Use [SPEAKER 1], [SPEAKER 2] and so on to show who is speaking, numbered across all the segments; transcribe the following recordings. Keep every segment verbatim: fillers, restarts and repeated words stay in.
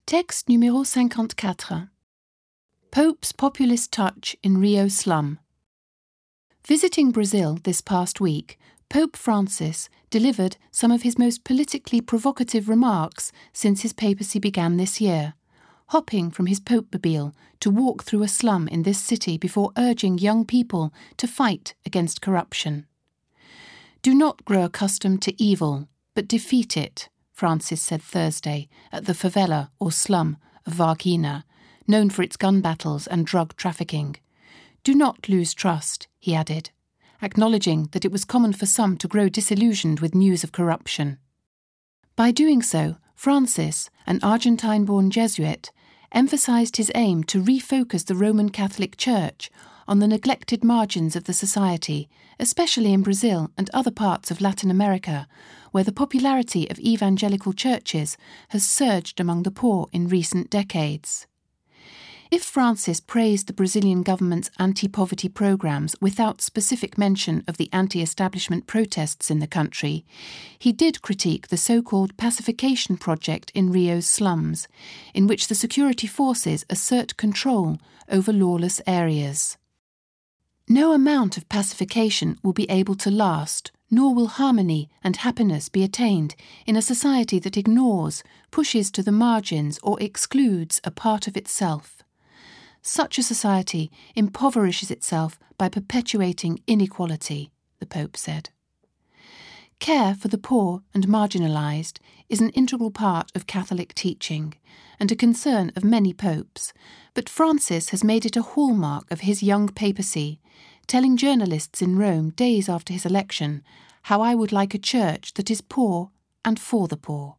[SPEAKER 1] Texte numéro cinquante-quatre. Pope's populist touch in Rio slum. Visiting Brazil this past week, Pope Francis delivered some of his most politically provocative remarks since his papacy began this year, hopping from his Pope-mobile to walk through a slum in this city before urging young people to fight against corruption. "Do not grow accustomed to evil, but defeat it," Francis said Thursday at the favela or slum of Varginha, known for its gun battles and drug trafficking. "Do not lose trust," he added, acknowledging that it was common for some to grow disillusioned with news of corruption. By doing so, Francis, an Argentine-born Jesuit, emphasised his aim to refocus the Roman Catholic Church on the neglected margins of the society, especially in Brazil and other parts of Latin America, where the popularity of evangelical churches has surged among the poor in recent decades. If Francis praised the Brazilian government's anti-poverty programmes without specific mention of the anti-establishment protests in the country, he did critique the so-called pacification project in Rio's slums, in which the security forces assert control over lawless areas. "No amount of pacification will be able to last, nor will harmony and happiness be attained in a society that ignores, pushes to the margins or excludes a part of itself. Such a society impoverishes itself by perpetuating inequality," the Pope said. Care for the poor and marginalised is an integral part of Catholic teaching and a concern of many popes, but Francis has made it a hallmark of his young papacy, telling journalists in Rome days after his election how I would like a church that is poor and for the poor.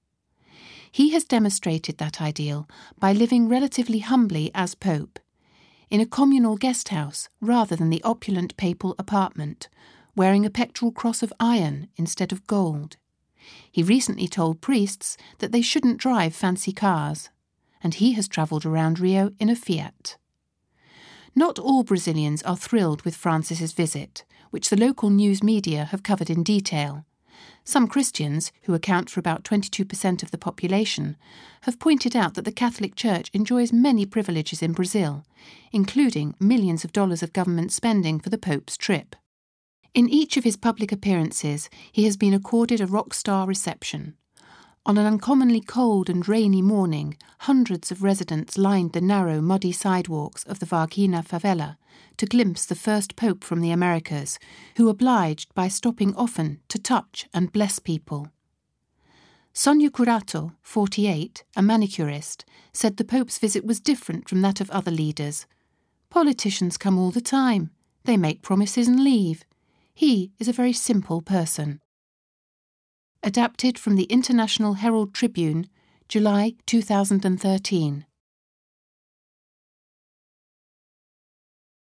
[SPEAKER 1] He has demonstrated that ideal by living relatively humbly as Pope, in a communal guest house rather than the opulent papal apartment, wearing a pectoral cross of iron instead of gold. He recently told priests that they shouldn't drive fancy cars, and he has travelled around Rio in a Fiat. Not all Brazilians are thrilled with Francis's visit, which the local news media have covered in detail. Some Christians, who account for about twenty-two percent of the population, have pointed out that the Catholic Church enjoys many privileges in Brazil, including millions of dollars of government spending for the Pope's trip. In each of his public appearances, he has been accorded a rock-star reception. On an uncommonly cold and rainy morning, hundreds of residents lined the narrow, muddy sidewalks of the Varginha favela to glimpse the first Pope from the Americas, who obliged by stopping often to touch and bless people. Sonia Curato, forty-eight, a manicurist, said the Pope's visit was different from that of other leaders. "Politicians come all the time. They make promises and leave. He is a very simple person." Adapted from the International Herald Tribune, July two thousand thirteen.